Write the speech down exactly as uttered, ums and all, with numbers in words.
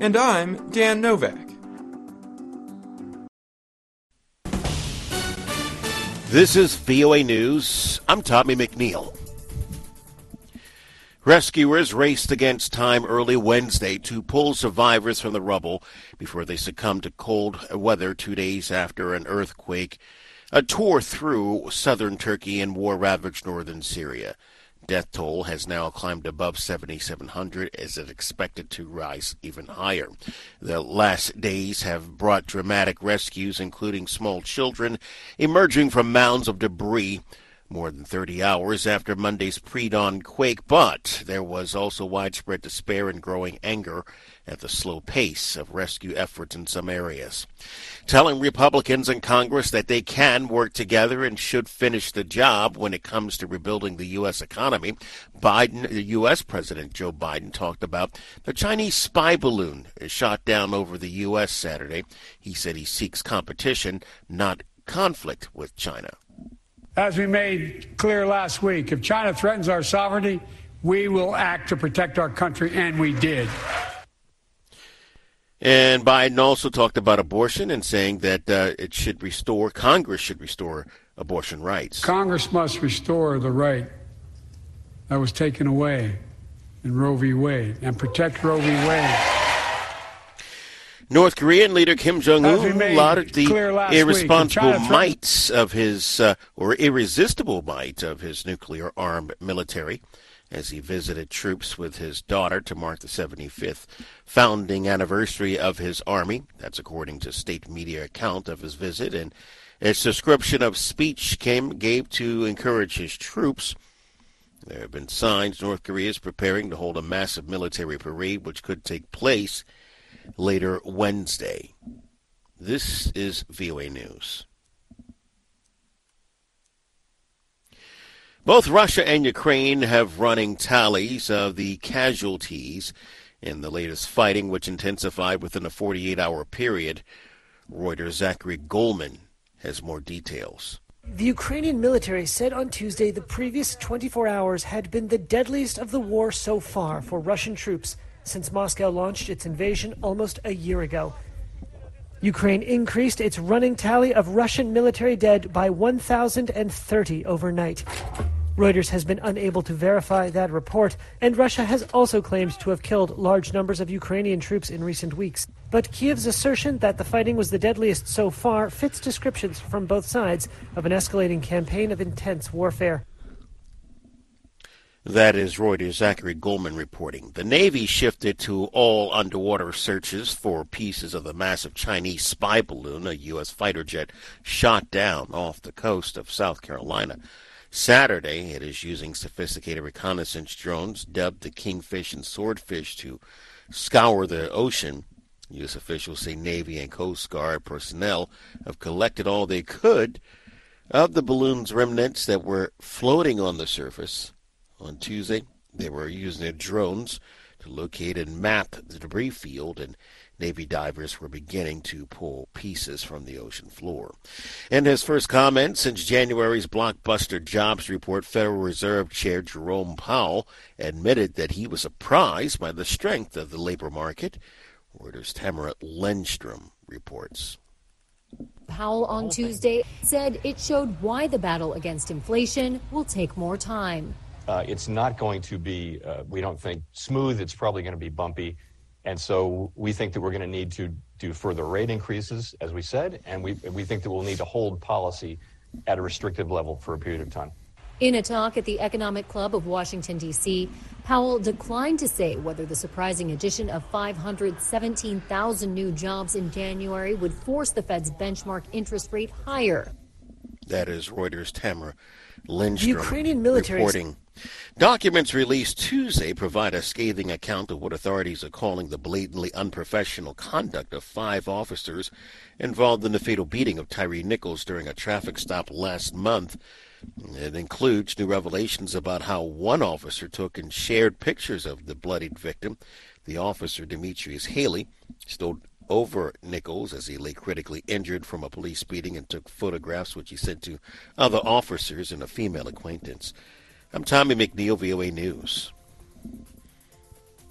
And I'm Dan Novak. This is V O A News. I'm Tommy McNeil. Rescuers raced against time early Wednesday to pull survivors from the rubble before they succumbed to cold weather two days after an earthquake uh, tore through southern Turkey and war-ravaged northern Syria. Death toll has now climbed above seventy-seven hundred as it's expected to rise even higher. The last days have brought dramatic rescues, including small children emerging from mounds of debris more than thirty hours after Monday's pre-dawn quake, but there was also widespread despair and growing anger at the slow pace of rescue efforts in some areas. Telling Republicans in Congress that they can work together and should finish the job when it comes to rebuilding the U S economy, Biden, the U S President Joe Biden talked about the Chinese spy balloon shot down over the U S Saturday. He said he seeks competition, not conflict with China. As we made clear last week, if China threatens our sovereignty, we will act to protect our country, and we did. And Biden also talked about abortion and saying that uh, it should restore, Congress should restore abortion rights. Congress must restore the right that was taken away in Roe v. Wade and protect Roe v. Wade. North Korean leader Kim Jong-un lauded the irresponsible week, might of his, uh, or irresistible might of his nuclear-armed military as he visited troops with his daughter to mark the seventy-fifth founding anniversary of his army. That's according to state media account of his visit, and its description of speech Kim gave to encourage his troops. There have been signs North Korea is preparing to hold a massive military parade, which could take place later Wednesday. This is V O A News. Both Russia and Ukraine have running tallies of the casualties in the latest fighting, which intensified within a forty-eight hour period. Reuters' Zachary Goldman has more details. The Ukrainian military said on Tuesday the previous twenty-four hours had been the deadliest of the war so far for Russian troops since Moscow launched its invasion almost a year ago. Ukraine increased its running tally of Russian military dead by one thousand thirty overnight. Reuters has been unable to verify that report, and Russia has also claimed to have killed large numbers of Ukrainian troops in recent weeks. But Kiev's assertion that the fighting was the deadliest so far fits descriptions from both sides of an escalating campaign of intense warfare. That is Reuters' Zachary Goldman reporting. The Navy shifted to all underwater searches for pieces of the massive Chinese spy balloon a U S fighter jet shot down off the coast of South Carolina. Saturday, it is using sophisticated reconnaissance drones dubbed the Kingfish and Swordfish to scour the ocean. U S officials say Navy and Coast Guard personnel have collected all they could of the balloon's remnants that were floating on the surface. On Tuesday, they were using their drones to locate and map the debris field, and Navy divers were beginning to pull pieces from the ocean floor. In his first comment since January's blockbuster jobs report, Federal Reserve Chair Jerome Powell admitted that he was surprised by the strength of the labor market. Reuters' Tamara Lindstrom reports. Powell on Tuesday said it showed why the battle against inflation will take more time. Uh, it's not going to be, uh, we don't think, smooth. It's probably going to be bumpy. And so we think that we're going to need to do further rate increases, as we said, and we, we think that we'll need to hold policy at a restrictive level for a period of time. In a talk at the Economic Club of Washington, D C, Powell declined to say whether the surprising addition of five hundred seventeen thousand new jobs in January would force the Fed's benchmark interest rate higher. That is Reuters' Tamara Lindstrom the Ukrainian military reporting. Documents released Tuesday provide a scathing account of what authorities are calling the blatantly unprofessional conduct of five officers involved in the fatal beating of Tyree Nichols during a traffic stop last month. It includes new revelations about how one officer took and shared pictures of the bloodied victim. The officer, Demetrius Haley, stood over Nichols as he lay critically injured from a police beating and took photographs which he sent to other officers and a female acquaintance. I'm Tommy McNeil, V O A News.